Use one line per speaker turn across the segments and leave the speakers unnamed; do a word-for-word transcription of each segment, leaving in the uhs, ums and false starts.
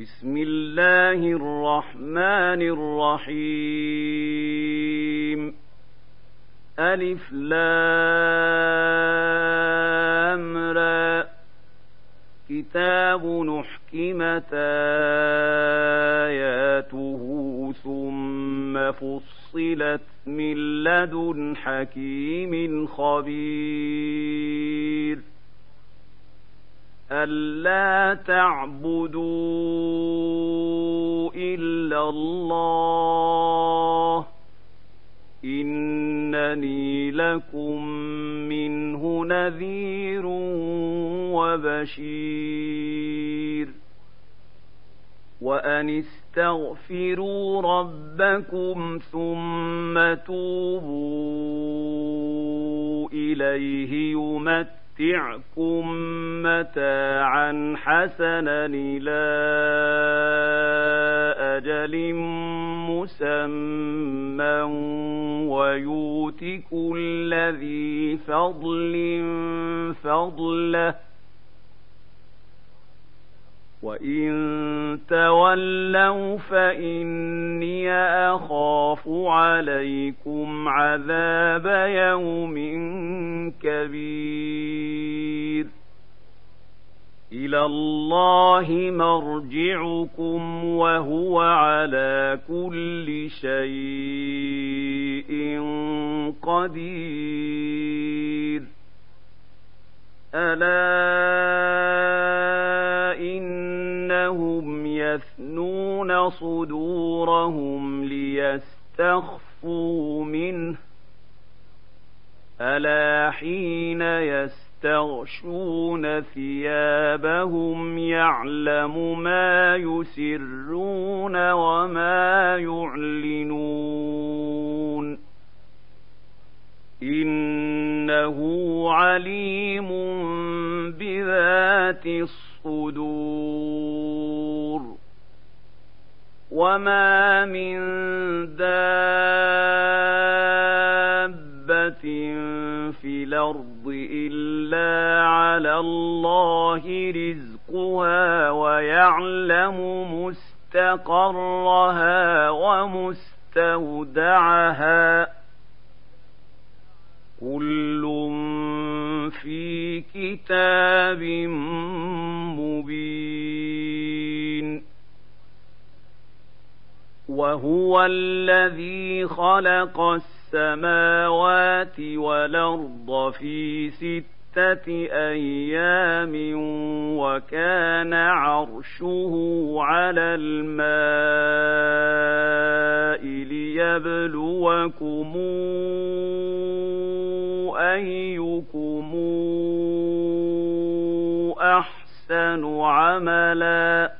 بسم الله الرحمن الرحيم ألف لام را كتاب نحكمت آياته ثم فصلت من لدن حكيم خبير ألا تعبدوا إلا الله إنني لكم منه نذير وبشير وأن استغفروا ربكم ثم توبوا إليه يمتعكم متاعا حسنا إلى أجل مسمى ويؤت كل ذي فضل فضله وإن تولوا فإني أخاف عليكم عذاب يوم كبير إلى الله مرجعكم وهو على كل شيء قدير ألا إنهم يثنون صدورهم ليستخفوا منه ألا حين يستغشون ثيابهم يعلم ما يسرون وما يعلنون إنه عليم بذات الصدور وما من دابة في الأرض إلا على الله رزقها ويعلم مستقرها ومستودعها كل في كتاب مبين وهو الذي خلق السماوات والأرض في ستة أيام وكان عرشه على الماء ليبلوكم أيكم أحسن عملا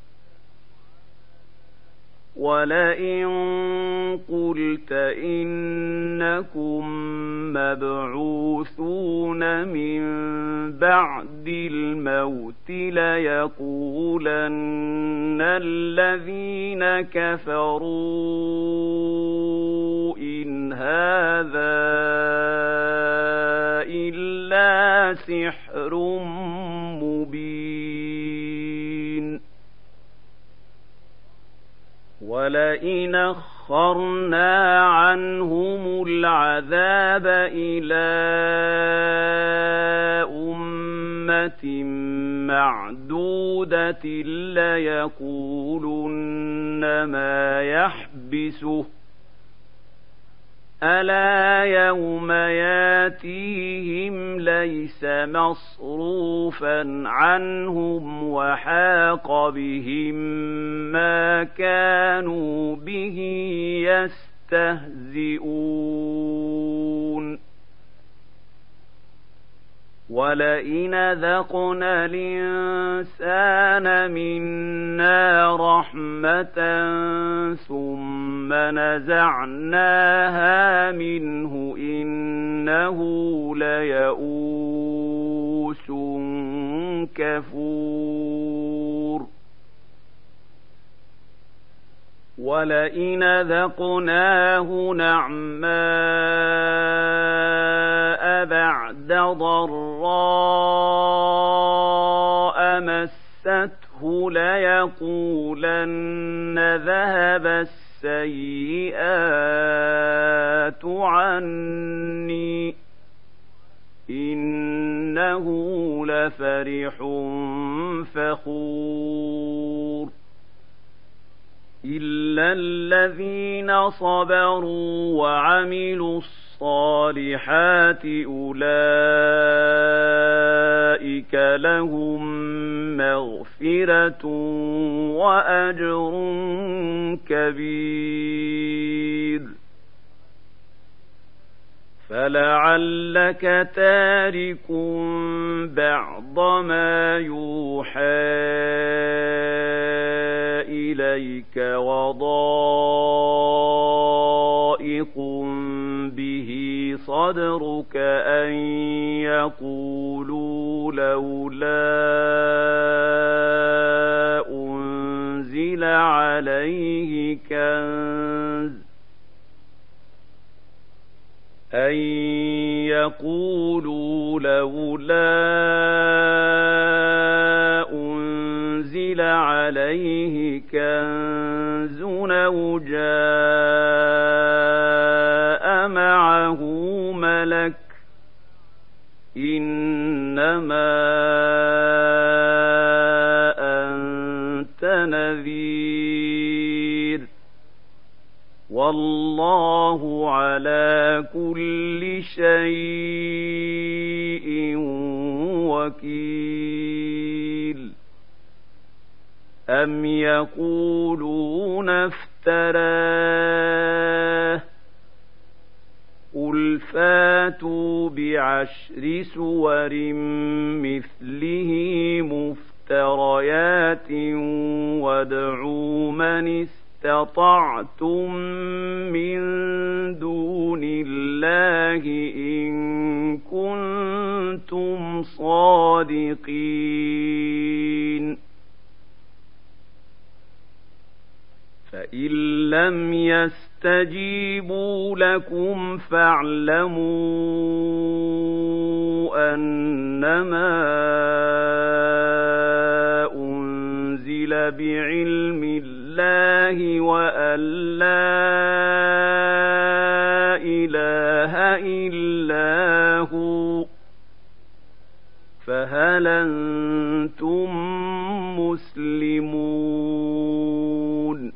ولئن قلت إنكم مبعوثون من بعد الموت ليقولن الذين كفروا إن هذا إلا سحر مبين ولئن أخرنا عنهم العذاب إلى أمة معدودة ليقولن ما يحبسه ألا يوم ياتيهم ليس مصروفا عنهم وحاق بهم ما كانوا به يستهزئون ولئن ذقنا الإنسان منا رحمة ثم نزعناها منه إنه ليئوس كفور ولئن ذقناه نعماء بعد ضراء مسته مسته ليقولن ذهب السيئات عني إنه لفرح فخور إلا الذين صبروا وعملوا الصالحات أولئك لهم مغفرة وأجر كبير فلعلك تارك بعض ما يوحى إليك وضائق به صدرك أن يقولوا لولا أنزل عليه كنز أن يقولوا لولا أنزل عليه كنز أو جاء معه ملك إنما أنت نذير والله على كل شيء وكيل أم يقولون افتراه قل فاتوا بعشر سور مثله مفتريات وادعوا من استطعتم من دون الله إن كنتم صادقين فإن لم يستجيبوا لكم فاعلموا أنما أنزل بعلم الله وأن لا إله إلا هو فهل أنتم مسلمون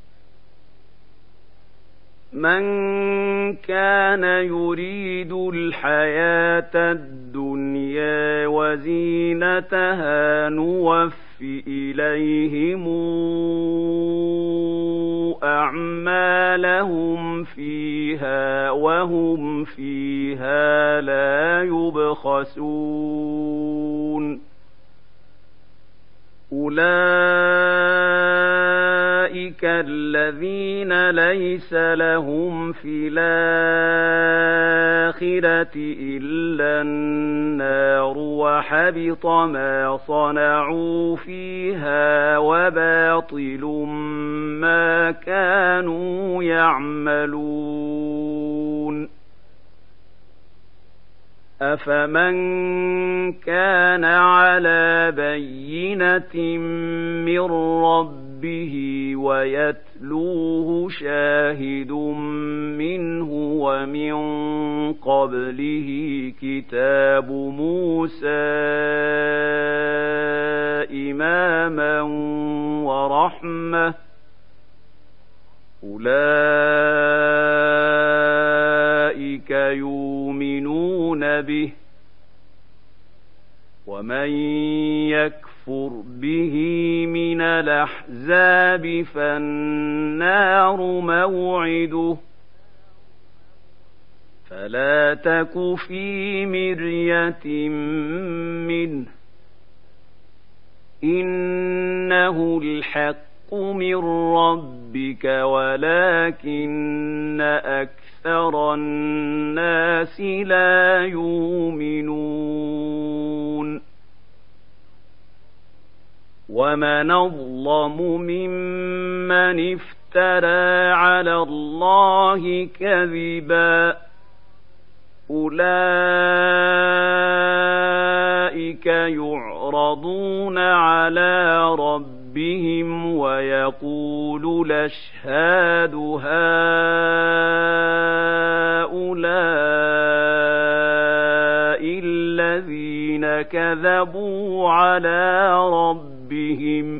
من كان يريد الحياة الدنيا وزينتها نوفي إليهم أعمالهم فيها وهم فيها لا يبخسون أولئك الذين ليس لهم في الآخرة إلا النار وحبط ما صنعوا فيها وباطل ما كانوا يعملون أفمن كان على بينة من ربه ويتلوه شاهد منه ومن قبله كتاب موسى إماما ورحمة أولئك يؤمنون به ومن يكفر به من الأحزاب فالنار موعده فلا تك في مرية منه إنه الحق من ربك ولكن أكثر الناس لا يؤمنون ومن أظلم ممن افترى على الله كذبا أولئك أولئك يعرضون على ربهم ويقول الأشهاد هؤلاء الذين كذبوا على ربهم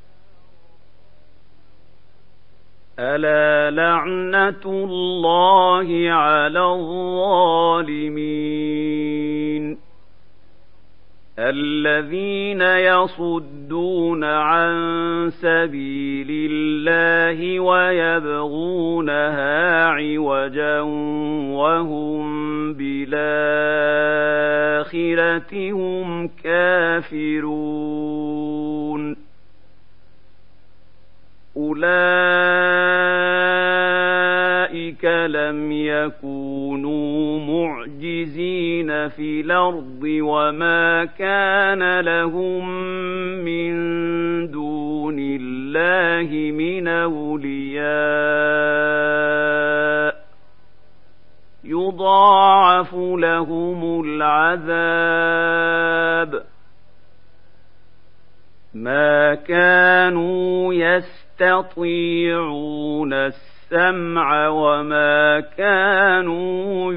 ألا لعنة الله على الظالمين الذين يصدون عن سبيل الله ويبغونها عوجا وهم بالآخرة هم كافرون أولئك لم يكونوا معجزين في الأرض وما كان لهم من دون الله من أولياء يضاعف لهم العذاب ما كانوا يستطيعون السمع وما كانوا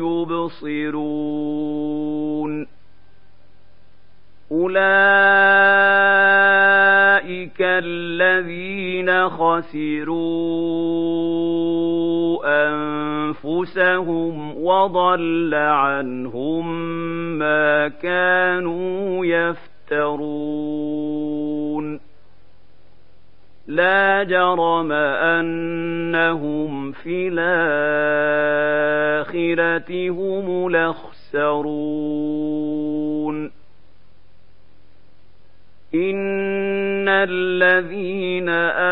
يبصرون أولئك الذين خسروا أنفسهم وضل عنهم ما كانوا يفترون لا جرم أنهم في الآخرة هم الأخسرون إن الذين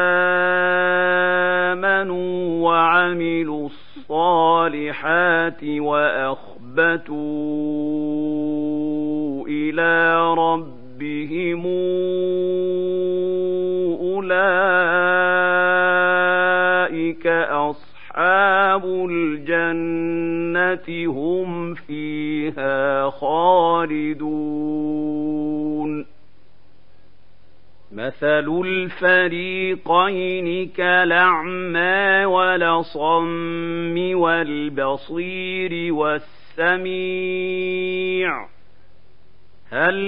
آمنوا وعملوا الصالحات وأخبتوا إلى ربهم أولئك أصحاب الجنة هم فيها خالدون مثل الفريقين كالأعمى والأصم والبصير والسميع هل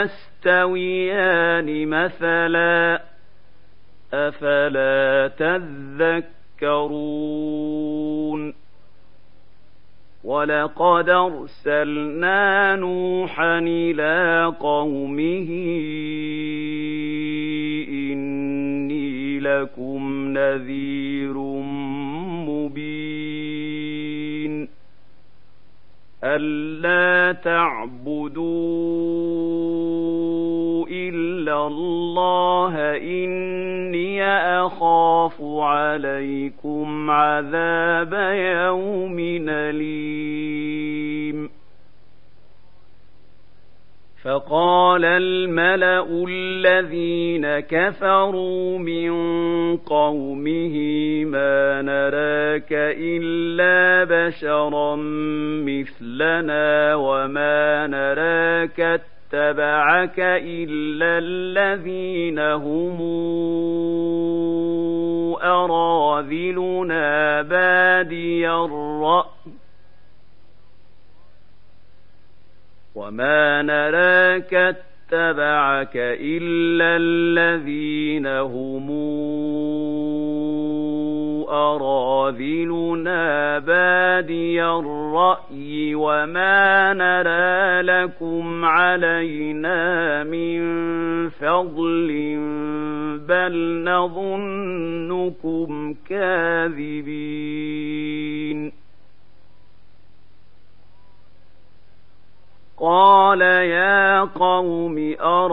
يستويان مثلا أفلا تذكرون ولقد أرسلنا نوحا إلى قومه إني لكم نذير مبين ألا تعبدوا إلا الله إني أخاف عليكم عذاب يوم أليم فقال الملأ الذين كفروا من قومه ما نراك إلا بشرا مثلنا وما نراك اتبعك إلا الذين هم أراذلنا بادي الرأي وما نراك اتبعك إلا الذين هم أراذلنا بادي الرأي وما نرى لكم علينا من فضل بل نظنكم كاذبين قال يا قوم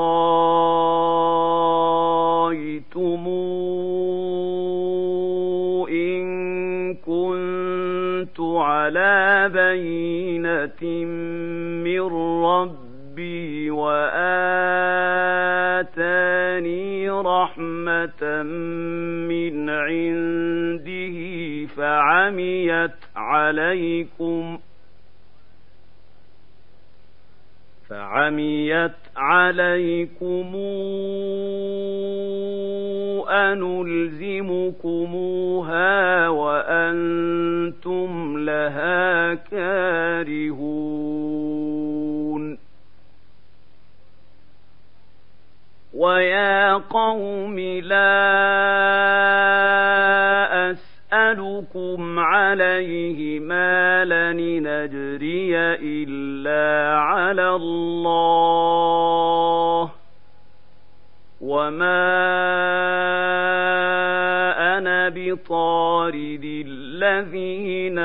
أرايتم إن كنت على بينة من ربي وآتاني رحمة من عنده فعميت عليكم فعميت عليكم أنلزمكموها وأنتم لها كارهون ويا قوم لا أسألكم عليه مالا إن أجري إلا على الله وما أنا بطارد الذين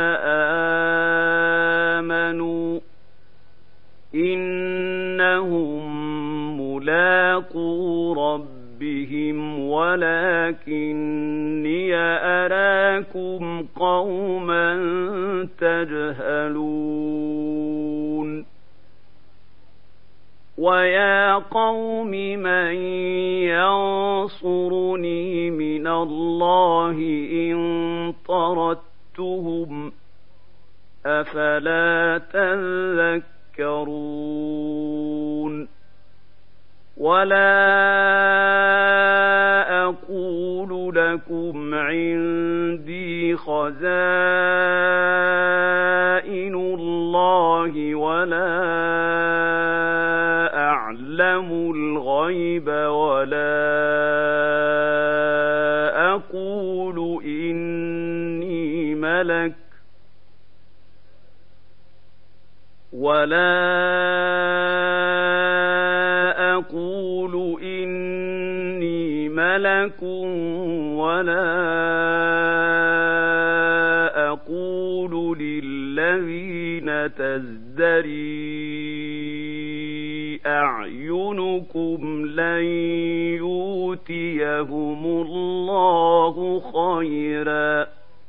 آمنوا إنهم ملاقو ربهم ولكني أراكم قوما تجهلون ويا قوم من ينصرني من الله إن طردتهم أفلا تذكرون ولا أقول لكم عندي خزائن الله ولا أعلم الغيب ولا أقول إني ملك ولا أقول إني ملك ولا أقول للذين تزدري أعينكم لن يؤتيهم الله خيرا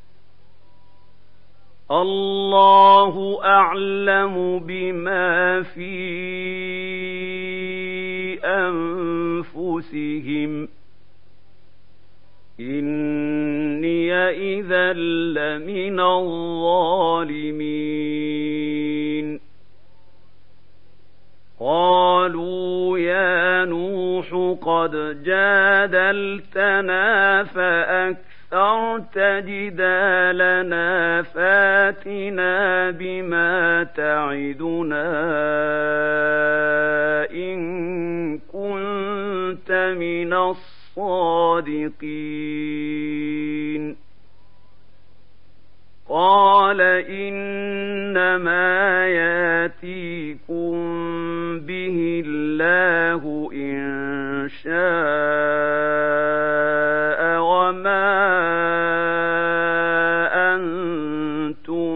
الله أعلم بما في أنفسهم إني إذا لمن الظالمين قالوا يا نوح قد جادلتنا فأكثرت جدالنا فاتنا بما تعدنا إن كنت من الصادقين قال إنما ياتيكم به الله إن شاء وما أنتم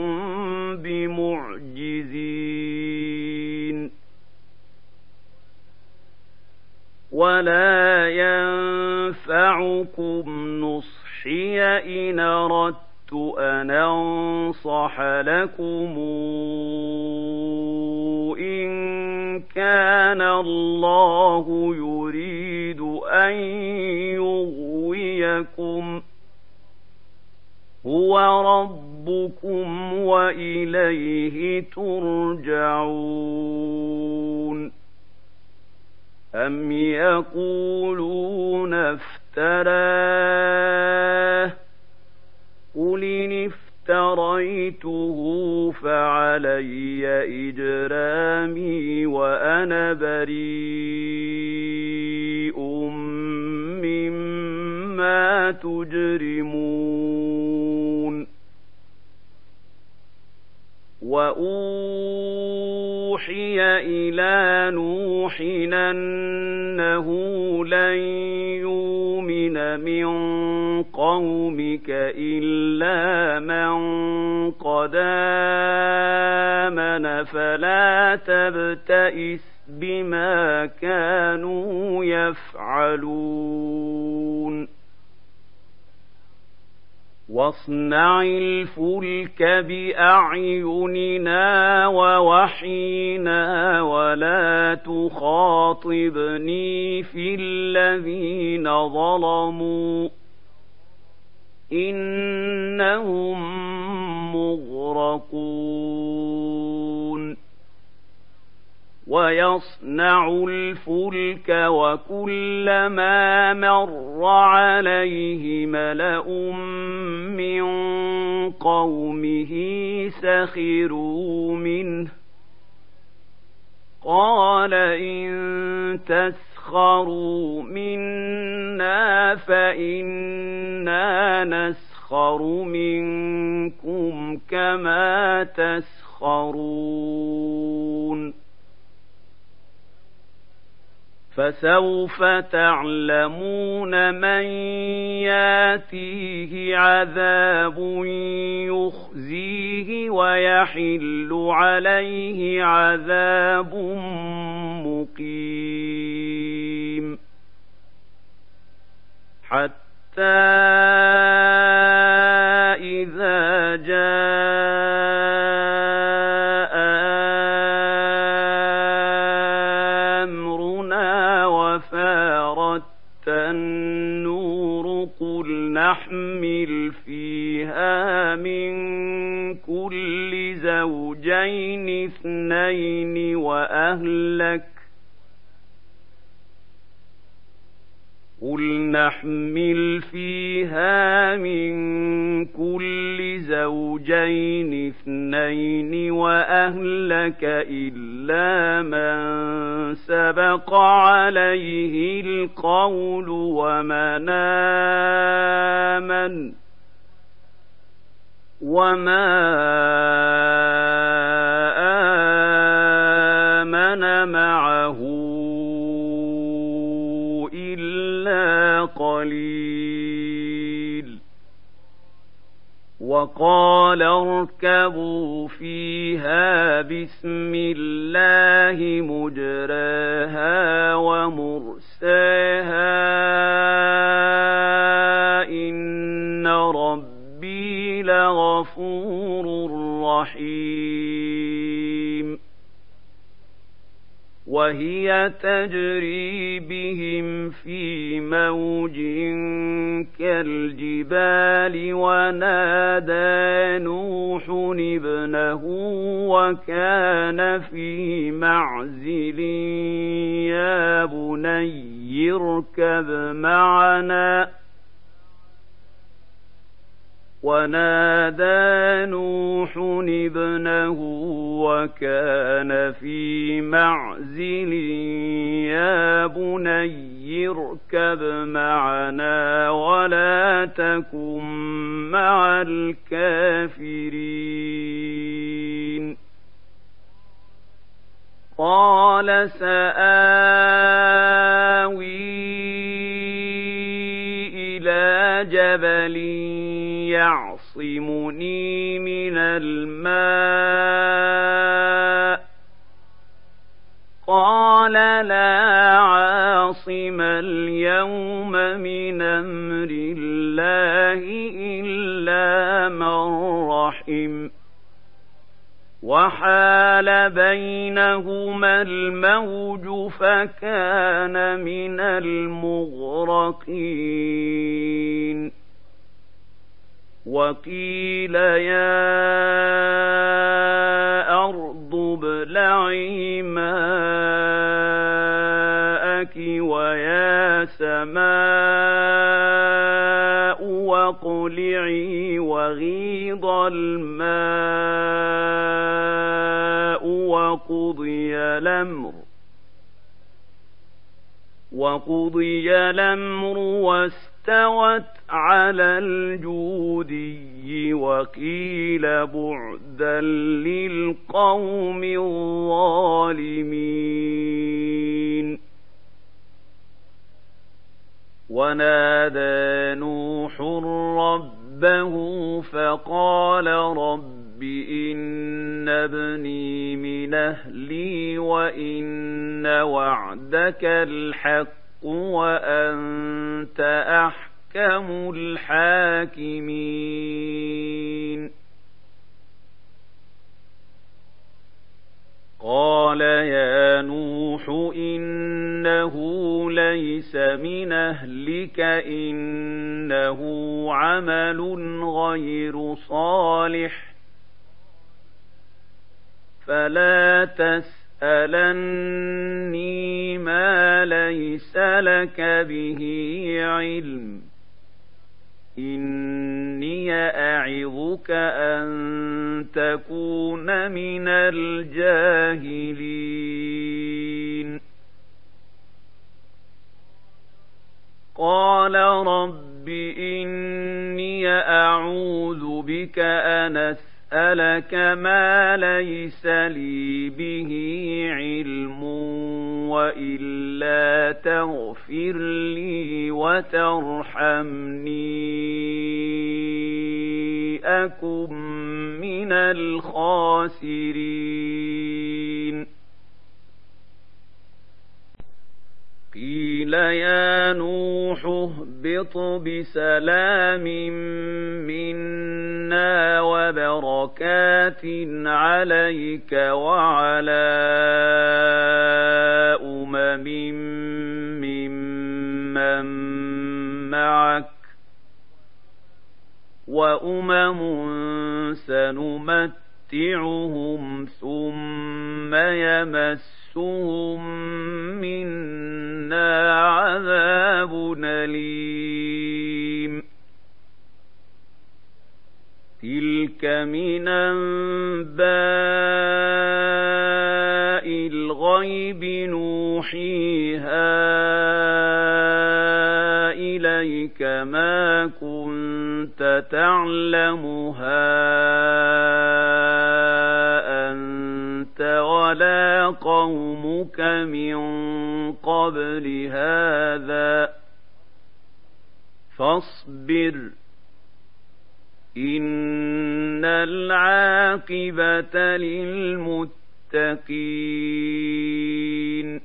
بمعجزين ولا ينفعكم نصحي إن أردت أن أنصح لكم إن كان الله يريد أن يغويكم هو ربكم وإليه ترجعون أم يقولون افتراه قل إن افتريته فعلي إجرامي وأنا بريء مما تجرمون وأوحي إلى نوح أنه لن يؤمن من قومك إلا من قد آمن فلا تبتئس بما كانوا يفعلون واصنع الفلك بأعيننا ووحينا ولا تخاطبني في الذين ظلموا إنهم مغرقون ويصنع الفلك وكلما مر عليه ملأ من قومه سخروا منه قال إن تسخروا منا فإنا نسخر منكم كما تسخرون فسوف تعلمون من ياتيه عذاب يخزيه ويحل عليه عذاب مقيم حتى إذا جاء أمرنا وفارت النور قل نحمل فيها من كل زوجين اثنين وأهلك قل نحمل فيها من كل زوجين اثنين وأهلك إلا من سبق عليه القول ومن آمن وما آمن معه إلا قليل وقال اركبوا فيها بسم الله مجراها ومرساها إن ربي لغفور رحيم وهي تجري بهم في موج كالجبال ونادى نوح ابنه وكان في معزل يا بني اركب معنا ونادى نوح ابنه وكان في معزل يا بني اركب معنا ولا تكن مع الكافرين قال سآوي إلى جبل يعصمني من الماء قال لا عاصم اليوم من أمر الله إلا من رحم وحال بينهما الموج فكان من المغرقين وقيل يا أرض ابلعي ماءك ويا سماء واقلعي وغيض الماء وقضي الأمر وقضي الأمر واستوت على الجودي وقيل بعدا للقوم الظالمين ونادى نوح ربه فقال رب إن ابني من أهلي وإن وعدك الحق وأنت أحكم الحاكمين قال يا نوح إنه ليس من أهلك إنه عمل غير صالح فلا تسأل تسألني ما ليس لك به علم إني أعظك أن تكون من الجاهلين قال رب إني أعوذ بك أن أسألك ما ليس لي به علم وإلا تغفر لي وترحمني أكن من الخاسرين قيل يا نوح اهبط بسلام منا وبركات عليك وعلى أمم ممن معك وأمم سنمتعهم ثم يمسهم منا عذاب أليم تلك من أنباء الغيب نوحيها إليك ما كنت تعلمها أنت ولا قومك من قبل هذا فاصبر إن العاقبة للمتقين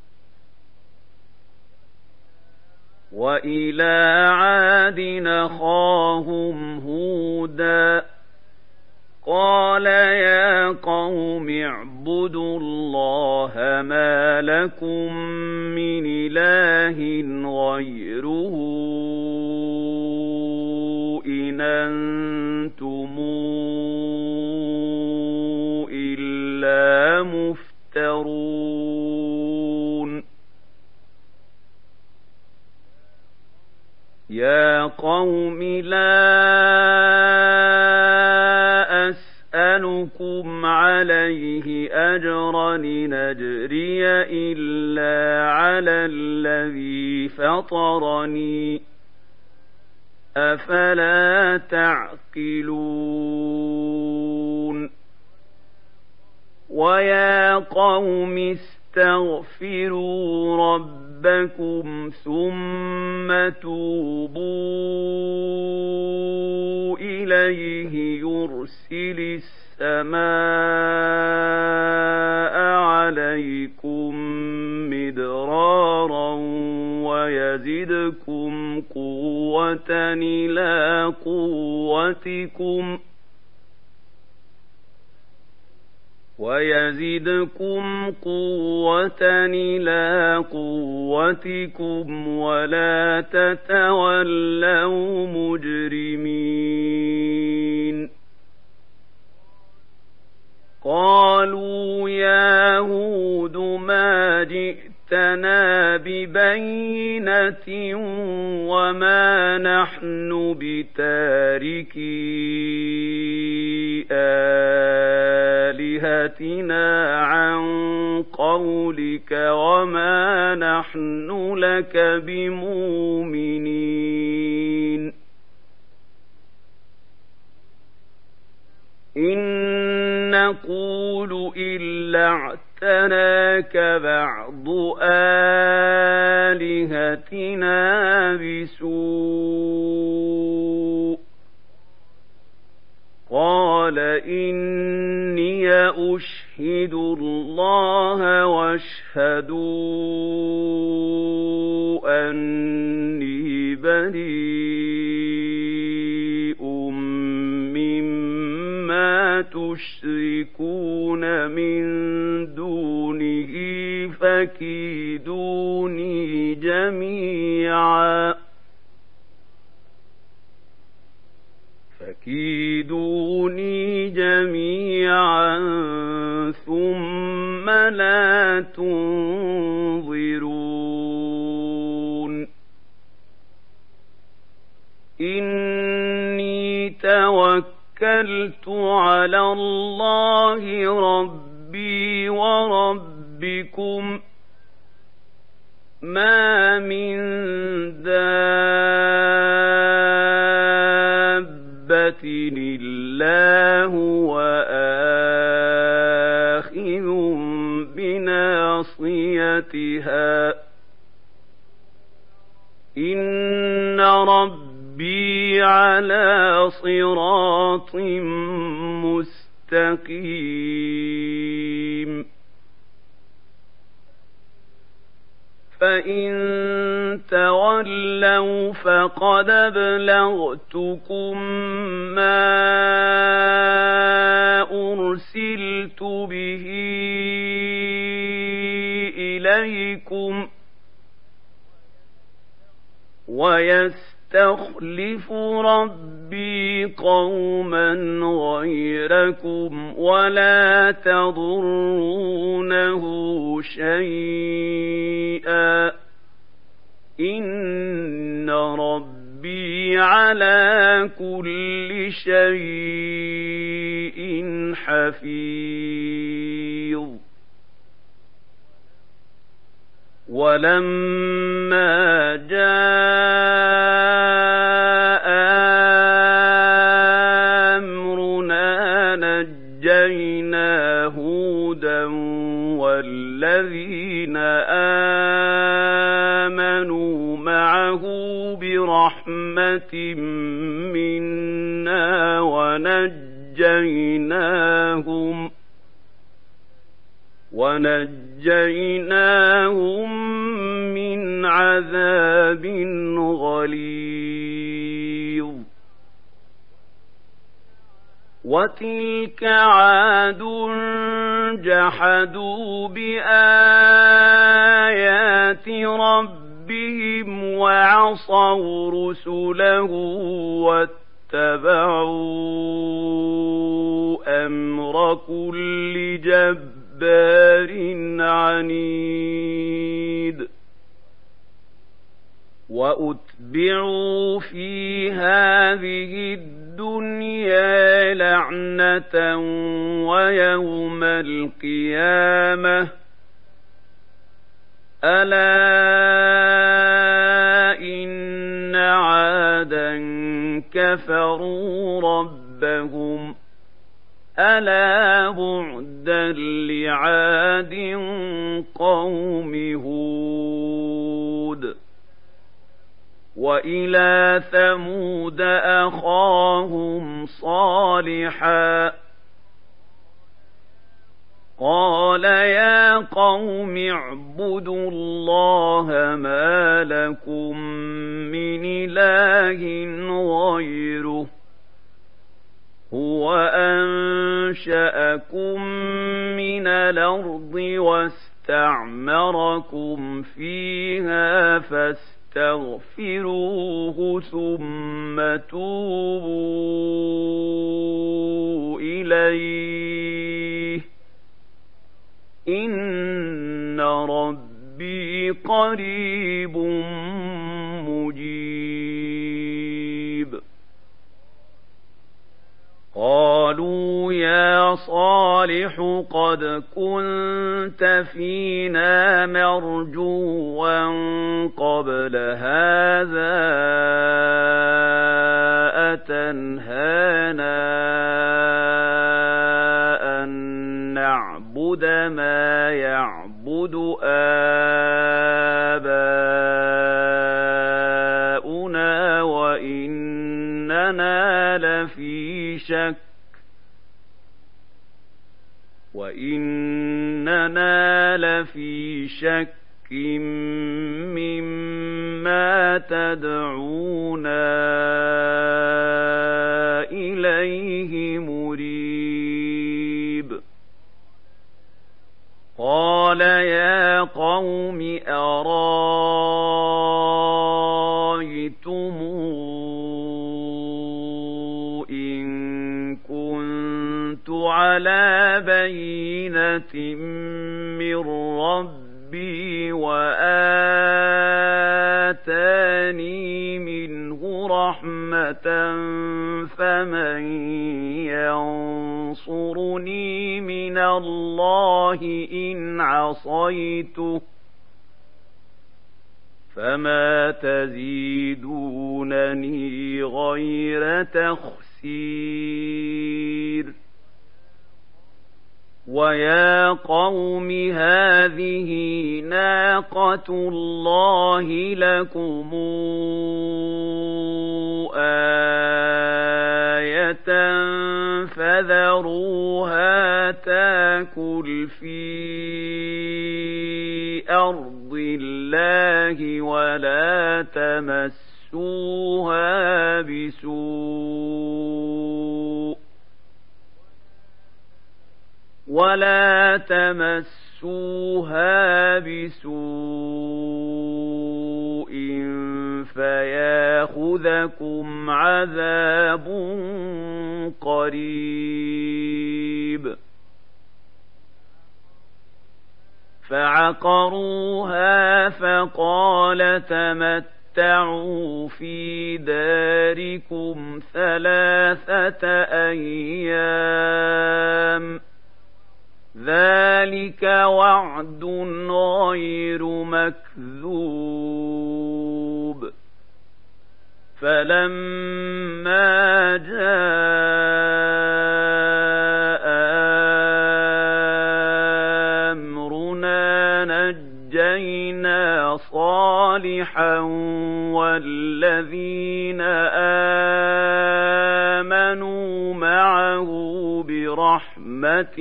وإلى عاد أخاهم هودا قال يا قوم اعبدوا الله ما لكم من إله غيره إن أنتم إلا مفترون يا قوم لا أسألكم عليه أجرا إن أجري إلا على الذي فطرني أفلا تعقلون ويا قوم استغفروا ربكم ثم توبوا إليه يرسل السماء عليكم مدرارا ويزدكم قوة إلى قوتكم ويزدكم قوة إلى قوتكم ولا تتولوا مجرمين قالوا يا هود ما جئتنا ببينة وما نحن بتاركي آلهتنا عن قولك وما نحن لك بمؤمنين إن نقول إلا اعتناك بعض آلهتنا بسوء قال إني أشهد الله واشهدوا أني بريء مما تشركون من دونه فكيدوني جميعا فكيدوني جميعا ثم لا تنظرون إني توكلت على الله ربي وربكم ما من دابة إلا هو آخذ بناصيتها إن ربي على صراط مستقيم فإن تولوا فقد أبلغتكم ما أرسلت به إليكم ويستخلف ربي قوما غيركم ولا تضرونه شيئا إن ربي على كل شيء حفيظ ولما جاء أمرنا نجينا هودا والذين آمنوا معه برحمة منا ونجيناهم ونجيناهم من عذاب غليظ وتلك عاد جحدوا بآيات ربهم وعصوا رسله واتبعوا أمر كل جبار جبار عنيد وأتبعوا في هذه الدنيا لعنة ويوم القيامة ألا إن عادا كفروا ربهم ألا بعدا لعاد قوم هود وإلى ثمود أخاهم صالحا قال يا قوم اعبدوا الله ما لكم من إله غيره هو أنشأكم من الأرض واستعمركم فيها فاستغفروه ثم توبوا إليه إن ربي قريب مجيب قالوا يا صالح قد كنت فينا مرجوا قبل هذا أتنهانا أن نعبد ما يعبد آباؤنا وإننا لفي شك وإننا لفي شك مما تدعونا إليه مريب قال يا قوم أرايتم إن كنت على على بينة من ربي وآتاني منه رحمة فمن ينصرني من الله إن عصيته فما تزيدونني غير تخسير ويا قوم هذه ناقة الله لكم آية فذروها تاكل في أرض الله ولا تمسوها بسوء ولا تمسوها بسوء فياخذكم عذاب قريب فعقروها فقال تمتعوا في داركم ثلاثة أيام ذلك وعد غير مكذوب فلما جاء أمرنا نجينا صالحا والذين آمنوا معه برحمة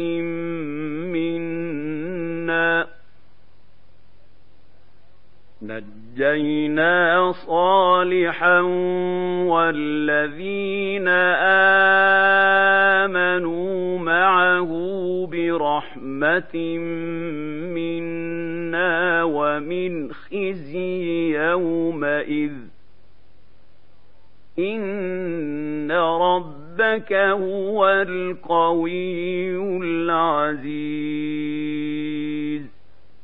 منا نجينا صالحا والذين آمنوا معه برحمة منا ومن خزي يومئذ إن ربك هو القوي العزيز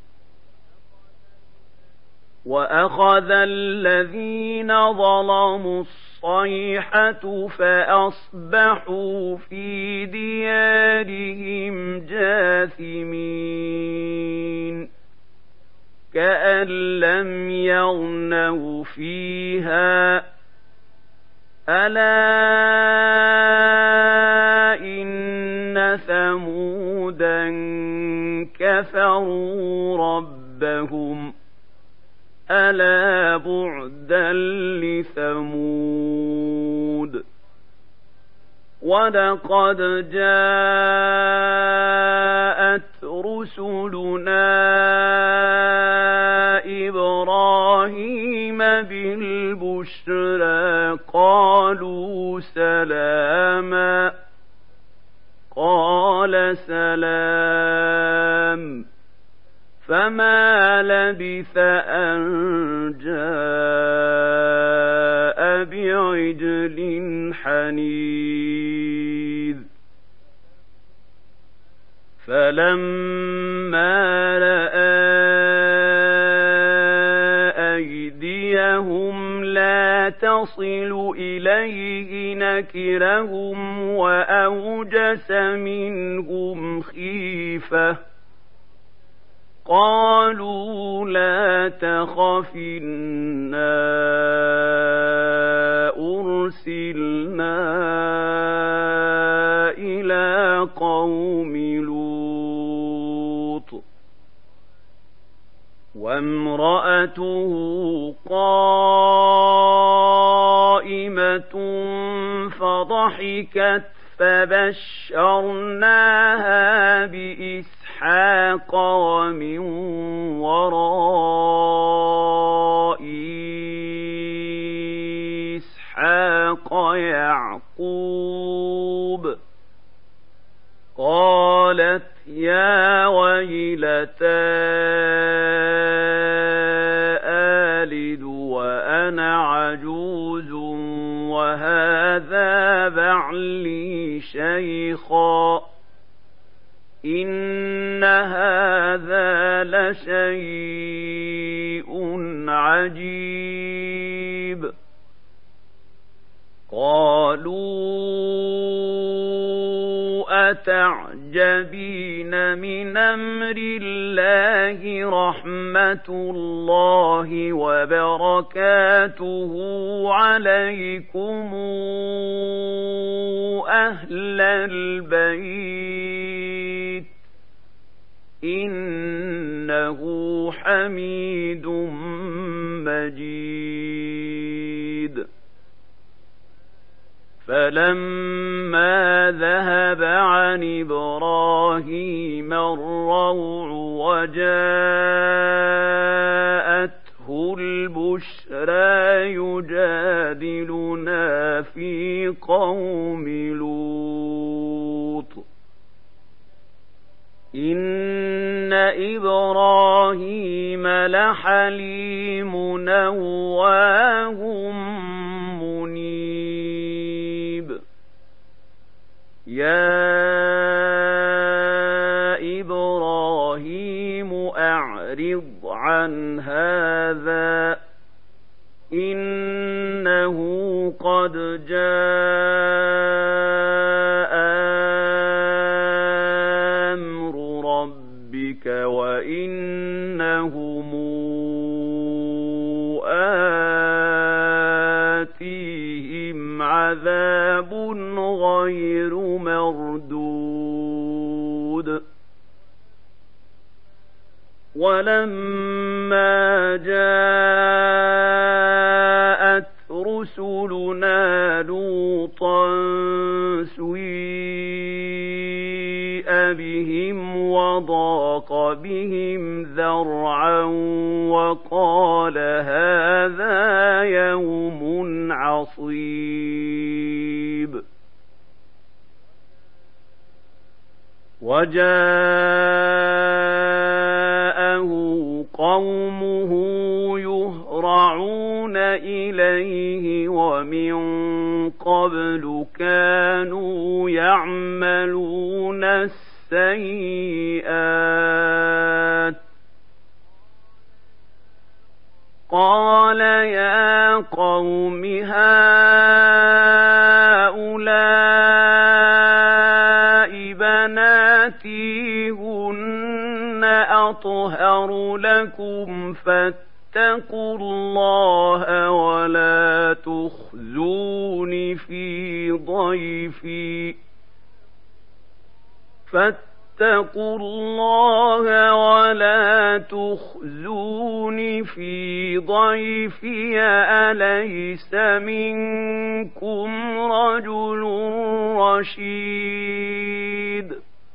وأخذ الذين ظلموا الصيحة فأصبحوا في ديارهم جاثمين كأن لم يغنوا فيها ألا إن ثمودا كفروا ربهم ألا بعدا لثمود ولقد جاءت رسلنا إبراهيم بالبشرى قالوا سلاما قال سلام فما لبث أن جاء بعجل حنيذ فلما رأى أيديهم لا تصل إليه نكرهم وأوجس منهم خيفة قالوا لا تخف إنا أرسلنا إلى قوم لوط وامرأته قائمة فضحكت فبشرناها بإسحاق ومن وراء إسحاق يعقوب قالت يا ويلتى آلد وأنا عجوز وهذا بعلي شيخا إن هذا لشيء عجيب قالوا أتعجبين من أمر الله رحمة الله وبركاته عليكم أهل البيت إنه حميد مجيد فلما ذهب عن إبراهيم الروع وجاءته البشرى يجادلنا في قوم لوط إن إبراهيم لحليم أواه منيب يا إبراهيم أعرض عن هذا إنه قد جاء أمر ربك وإنهم آتيهم عذاب غير مردود ولما جاءت رسلنا لوطا سيء بهم وضاق بهم ذرعا وقال هذا يوم عصيب وجاءه قومه يهرعون إليه ومن قبل كانوا يعملون السيئات قال يا قوم هؤلاء بناتي هن أطهر لكم فاتقوا الله ولا تخزون في ضيفي فاتقوا الله ولا تخزون في ضيفي أليس منكم رجل رشيد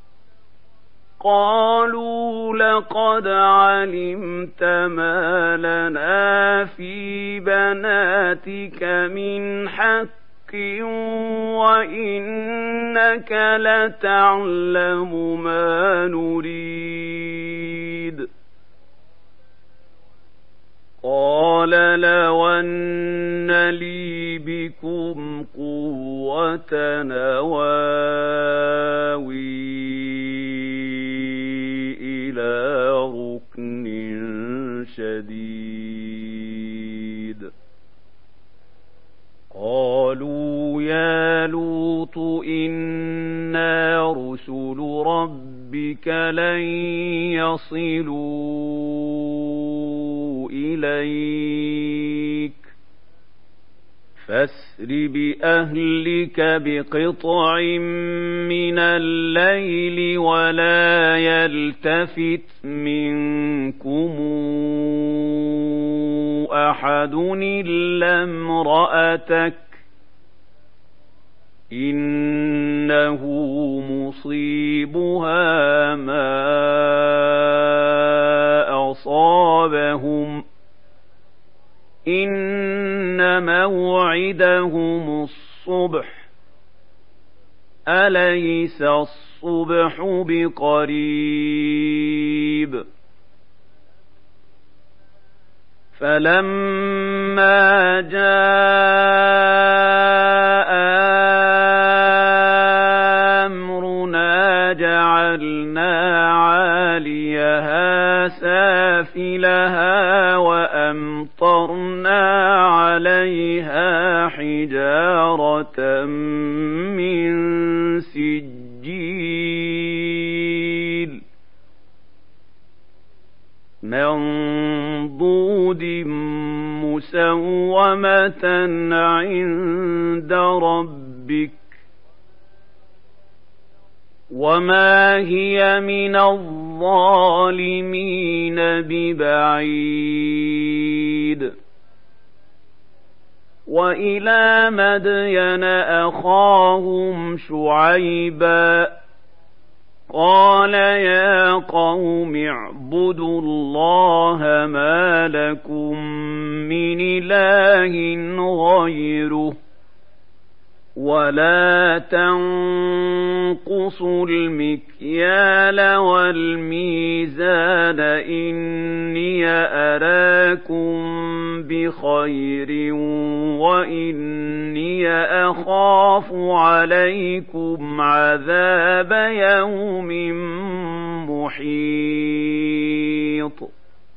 قالوا لقد علمت ما لنا في بناتك من حق وإنك لتعلم ما نريد قال لو أن لي بكم قوة نواوي إلى ركن شديد قالوا يا لوط إنا رسل ربك لن يصلوا إليك فاسر بأهلك بقطع من الليل ولا يلتفت منكم أحد إلا امرأتك إنه مصيبها ما أصابهم إن موعدهم الصبح أليس الصبح بقريب فلما جاء أمرنا جعلنا حجارة من سجيل منضود مسومة عند ربك وما هي من الظالمين ببعيد وإلى مدين أخاهم شعيبا قال يا قوم اعبدوا الله ما لكم من إله غيره ولا تنقصوا المكيال والميزان إني أراكم بخير وإني أخاف عليكم عذاب يوم محيط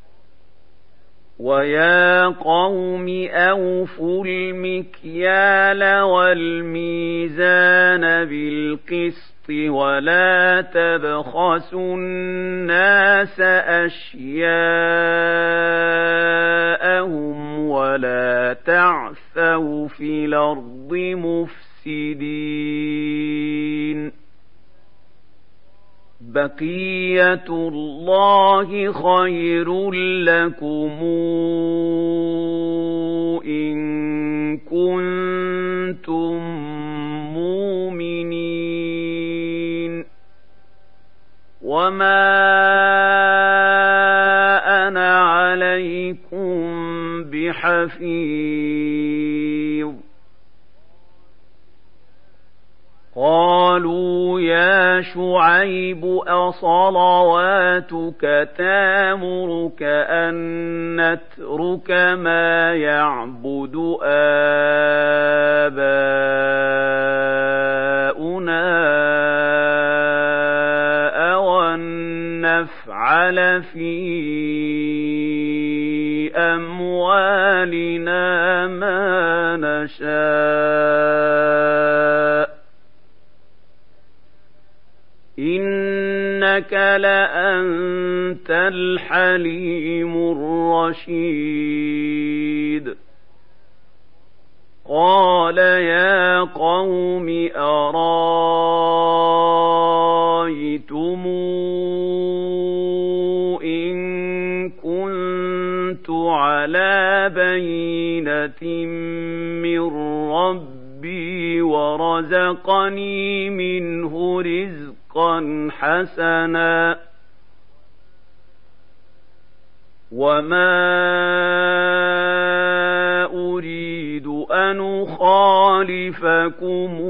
ويا قوم أوفوا المكيال والميزان بالقسط ولا تبخسوا الناس أشياءهم ولا تعثوا في الأرض مفسدين بقية الله خير لكم إن كنتم مؤمنين وما أنا عليكم بحفيظ قالوا يا شعيب أصلواتك تامرك أن نترك ما يعبد آباؤنا أو أن نفعل في أموالنا ما نشاء إنك لأنت الحليم الرشيد قال يا قوم أرايتم إن كنت على بينة من ربي ورزقني منه رزقا حسنا وما أريد أن أخالفكم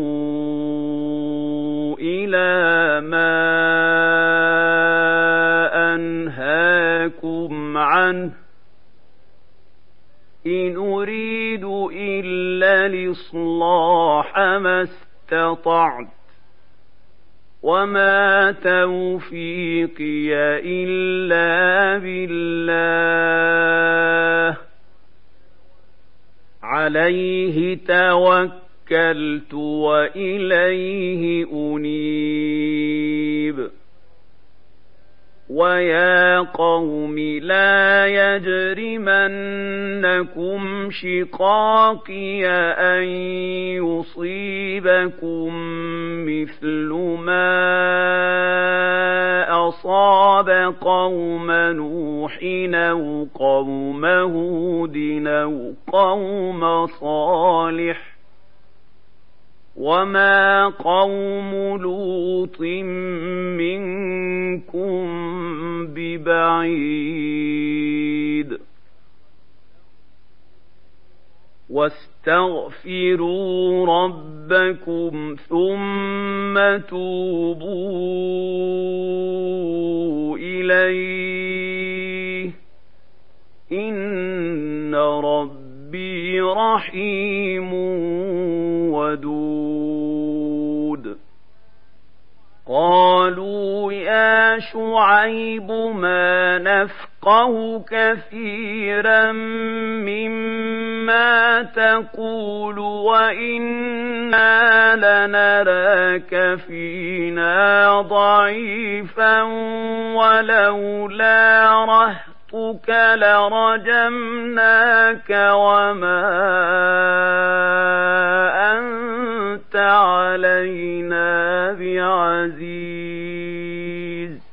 إلى ما أنهاكم عنه إن أريد إلا الإصلاح ما استطعت وما توفيقي إلا بالله عليه توكلت وإليه أنيب ويا قوم لا يجرمنكم شقاقي أن يصيبكم مثل ما أصاب قوم نوح أو قوم هود أو قوم صالح وما قوم لوط منكم ببعيد واستغفروا ربكم ثم توبوا إليه إن ربي رحيم ودود قالوا يا شعيب ما نفقه نفقه كثيرا مما تقول وإنا لنراك فينا ضعيفا ولولا رهطك لرجمناك وما أنت علينا بعزيز.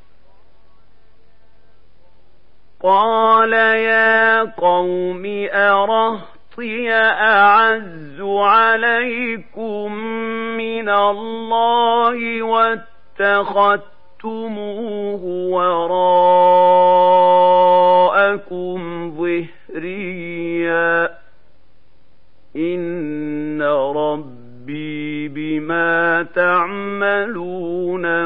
قال يا قوم أرهطي أعز عليكم من الله واتخذتموه وراءكم ظهريا إن ربي بما تعملون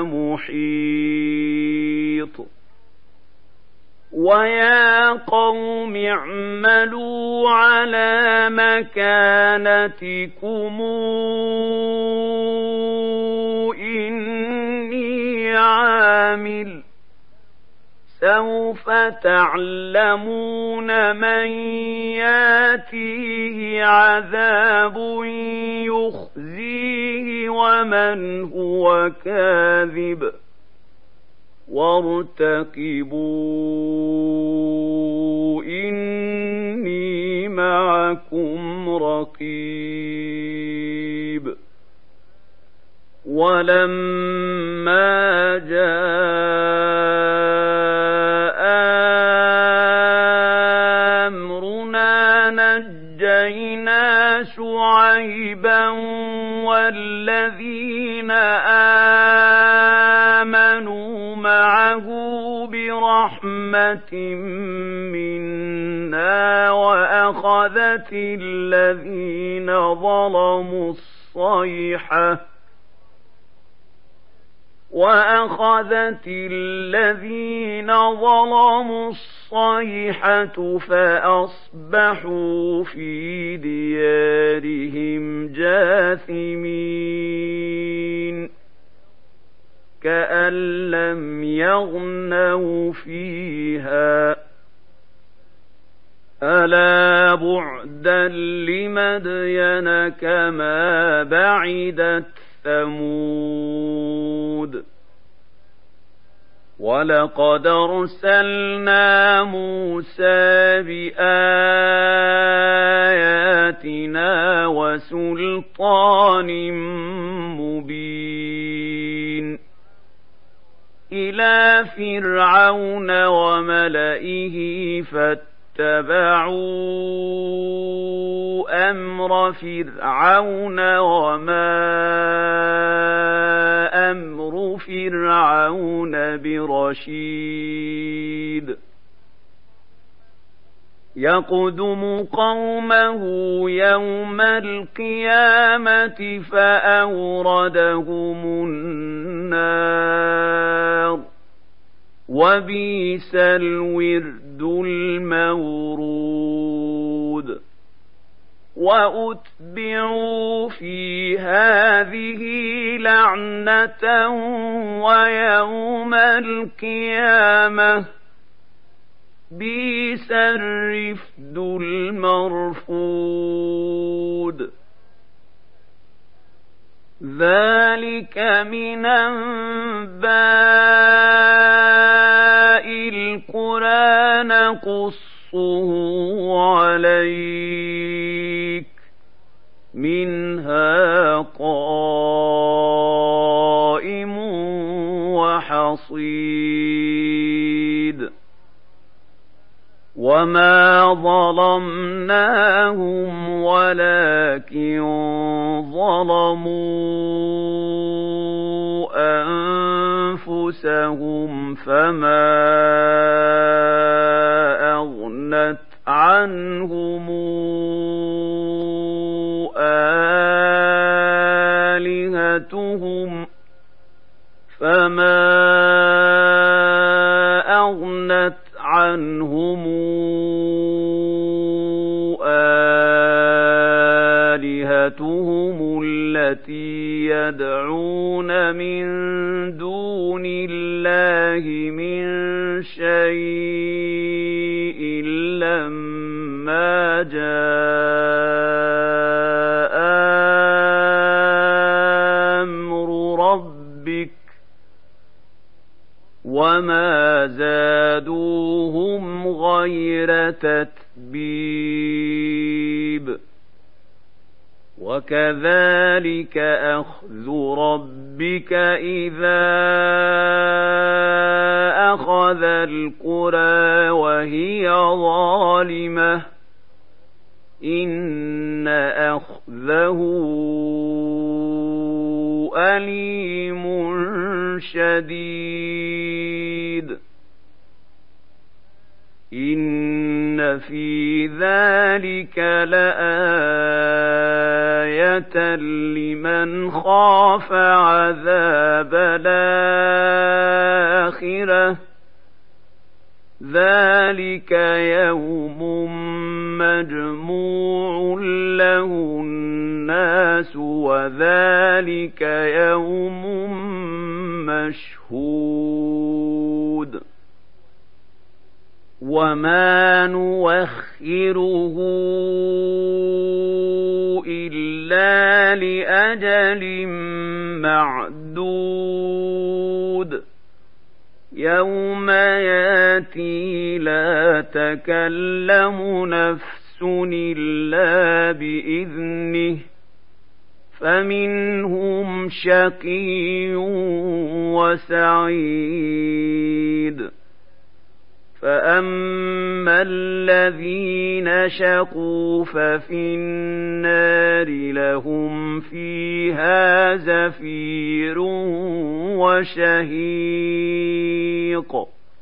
محيط. ويا قوم اعملوا على مكانتكم إني عامل سوف تعلمون من ياتيه عذاب يخزيه ومن هو كاذب وارتقبوا إني معكم رقيب. ولما جاء أمرنا نجينا شعيبا والذين آمنوا معه برحمة منا وأخذت الذين ظلموا الصيحة وأخذت الذين ظلموا الصيحة فأصبحوا في ديارهم جاثمين كأن لم يغنوا فيها ألا بعدا لمدين كما بعدت ثمود. ولقد أرسلنا موسى بآياتنا وسلطان مبين إلى فرعون وملئه فاتبعوا أمر فرعون وما أمر فرعون برشيد. يقدم قومه يوم القيامة فأوردهم النار وبئس الورد المورود. وأتبعوا في هذه لعنة ويوم القيامة بئس الرفد المرفود. ذلك من أنباء القرى نقصه عليك منها قائم وحصيد. وما ظلمناهم ولكن ظلموا أنفسهم فما أغنت عنهم آلهتهم فما أغنت عنهم آلهتهم التي يدعون من دون الله من شيء وما زادوهم غير تتبيب وكذلك أخذ ربك إذا أخذ القرى وهي ظالمة إن أخذه أليم شديد إن في ذلك لآية لمن خاف عذاب الآخرة ذلك يوم مجموع له الناس وذلك يوم مشهود وما نوخره إلا لأجل معدود يوم ياتي لا تكلم نفس إلا بإذنه فمنهم شقي وسعيد فأما الذين شقوا ففي النار لهم فيها زفير وشهيق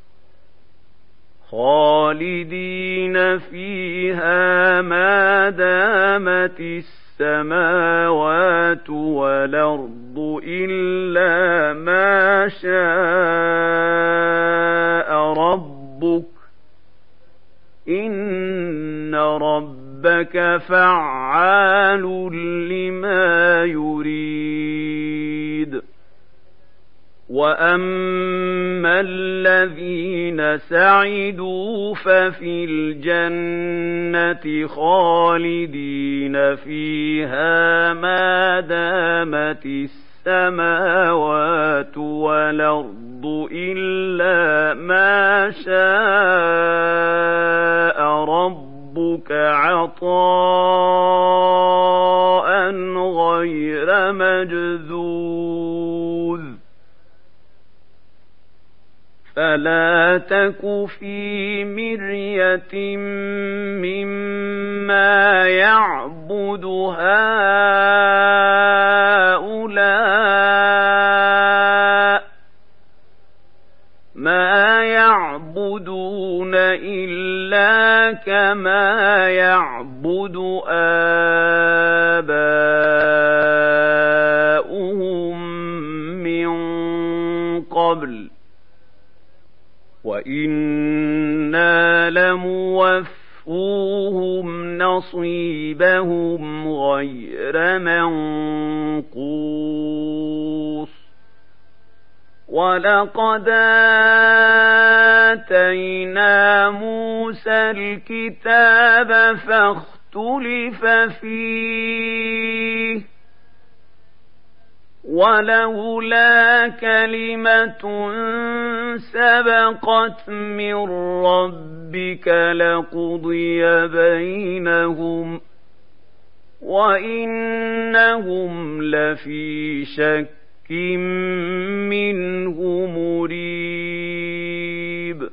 خالدين فيها ما دامت السماوات والأرض إلا ما شاء ربك إن ربك فعال لما يريد وأما الذين سعدوا ففي الجنة خالدين فيها ما دامت السماوات والأرض إلا ما شاء ربك عطاء غير مجذوذ فلا تك في مرية مما يعبد هؤلاء ما يعبدون إلا كما يعبد آباؤهم من قبل وإنا لموفوهم نصيبهم غير منقوص ولقد آتينا موسى الكتاب فاختلف فيه ولولا كلمة سبقت من ربك لقضي بينهم وإنهم لفي شك منه مريب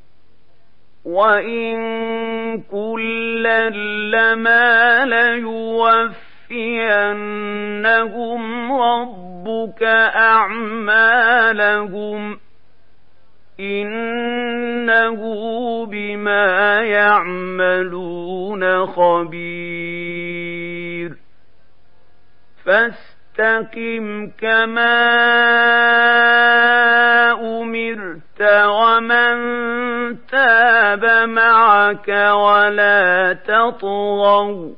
وإن كلا لما ليوفينهم ربك أعمالهم إنه بما يعملون خبير فاستقم كما أمرت ومن تاب معك ولا تطغوا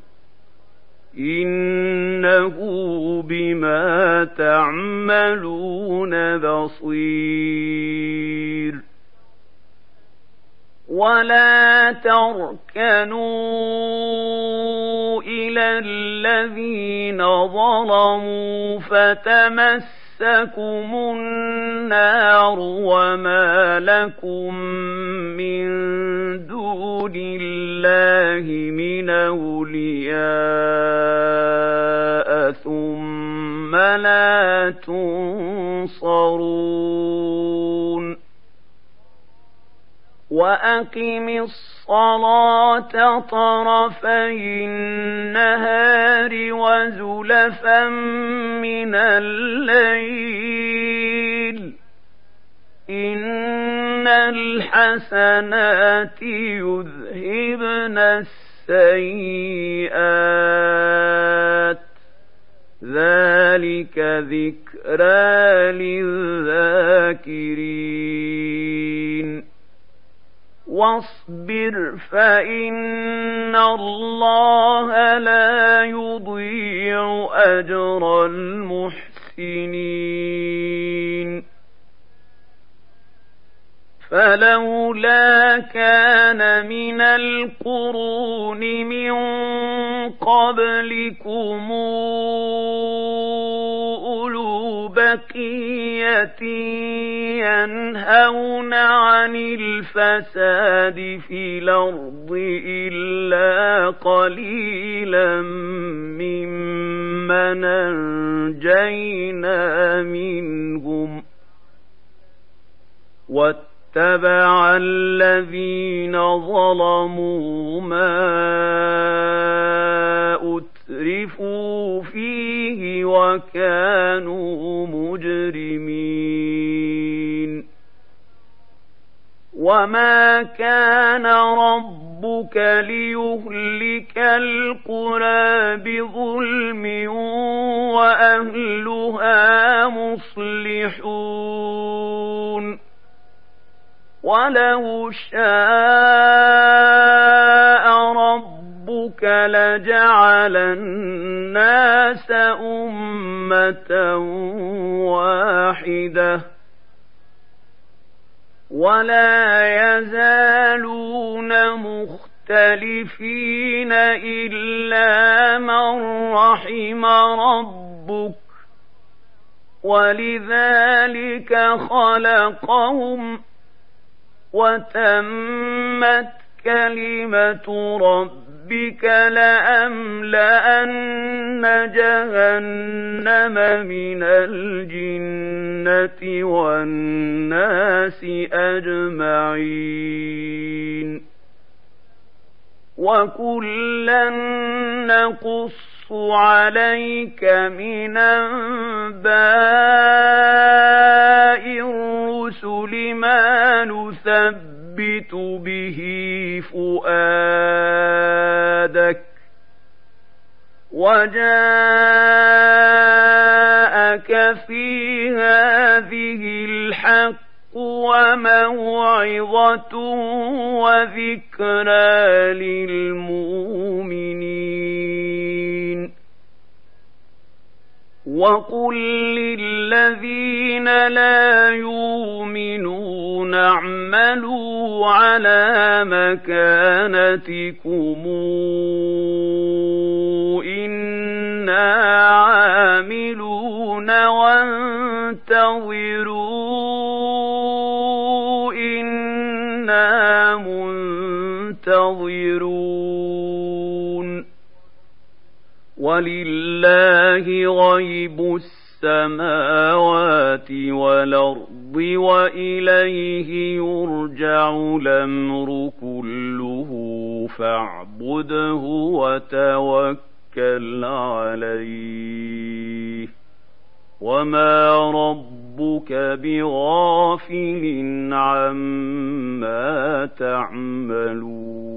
إنه بما تعملون بصير ولا تركنوا إلى الذين ظلموا فتمسكم مسكم النار وما لكم من دون الله من أولياء ثم لا تنصرون وأقم الصلاة طرفي النهار وزلفا من الليل إن الحسنات يذهبن السيئات ذلك ذكرى للذاكرين واصبر فإن الله لا يضيع أجر المحسنين فلولا كان من القرون من قبلكم أولو بقية ينهون عن الفساد في الأرض إلا قليلا ممن أنجينا منهم واتبع الذين ظلموا ما أترفوا فيه وكانوا مجرمين وما كان ربك ليهلك القرى بظلم وأهلها مصلحون ولو شاء ربك لجعل الناس أمة واحدة ولا يزالون مختلفين إلا من رحم ربك ولذلك خلقهم وتمت كلمة ربك لأملأن جهنم من الجنة والناس أجمعين وكلا نقص عليك من أنباء الرسل ما نثبت به فؤادك وجاءك في هذه الحق وموعظة وذكرى للمؤمنين وقل للذين لا يؤمنون اعملوا على مكانتكم إنا عاملون وانتظروا إنا منتظرون ولله غيب السماوات والأرض وإليه يرجع الأمر كله فاعبده وتوكل عليه وما ربك بغافل عما تعملون